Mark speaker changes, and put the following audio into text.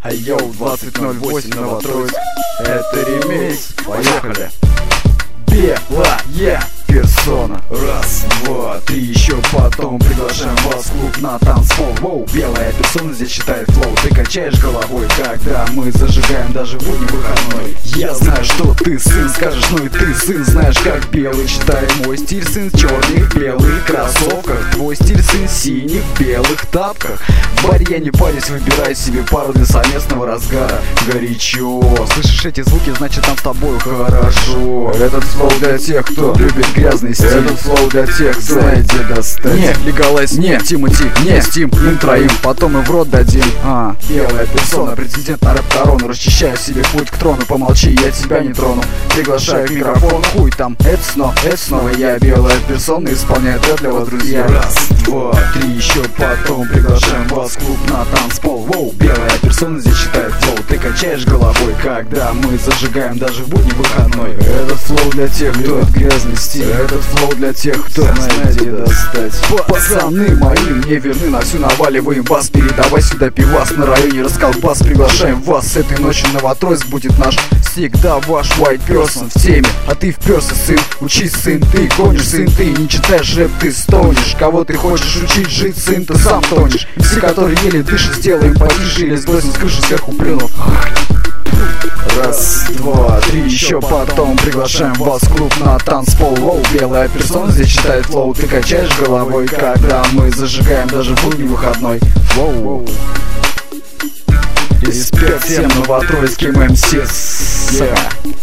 Speaker 1: Йоу, 2008 Новотроицк. Это ремикс. Поехали. Белая персона. Раз, два, три, еще потом приглашаем вас в клуб на танцпол. Воу, белая персона здесь читает флоу. Ты качаешь головой, когда мы зажигаем даже в будний выходной. Я знаю, что ты сын, скажешь, ну и ты сын. Знаешь, как белый, читай мой стиль, сын в черных белых кроссовках. Твой стиль, сын, синий в белых тапках. В баре я не парюсь, выбирай себе пару для совместного разгара. Горячо, слышишь эти звуки, значит там с тобой хорошо. Этот флоу для тех, кто любит грязный стиль. Этот флоу для тех, кто знает, где достать. Не Легалайз, не Тимати, не Стим, им троим, потом и в рот дадим. Белая персона, претендент на рэп-корону. Расчищаю себе путь к трону, помолчи, я тебя не трону. Приглашаю к микрофону, хуй там, это снова я. Белая персона, исполняет рэп для вас, друзья. Раз, два, три, еще потом приглашаем вас в клуб на танцпол. Воу, белая персона здесь читает флоу. Ты качаешь головой, когда мы зажигаем даже в будний выходной. Этот флоу для тех, кто грязный стиль. Этот флоу для тех, кто знает, где достать. Пацаны мои мне верны, на всю наваливаем вас. Передавай сюда пивас, на районе расколбас. Приглашаем вас с этой ночью, Новотроицк будет наш. Всегда ваш white person в теме. А ты вперся, сын, учись, сын, ты гонишь, сын, ты не читаешь рэп, ты стонешь. Кого ты хочешь учить жить, сын, ты сам тонешь. Все, которые еле дышат, сделаем потише или сбросим с крыши сверху плюнув. Раз, два, три, еще потом приглашаем вас в клуб на танцпол. Воу, белая персона здесь читает флоу. Ты качаешь головой, когда мы зажигаем даже в будний выходной. Воу. Респект всем новотроицким МС.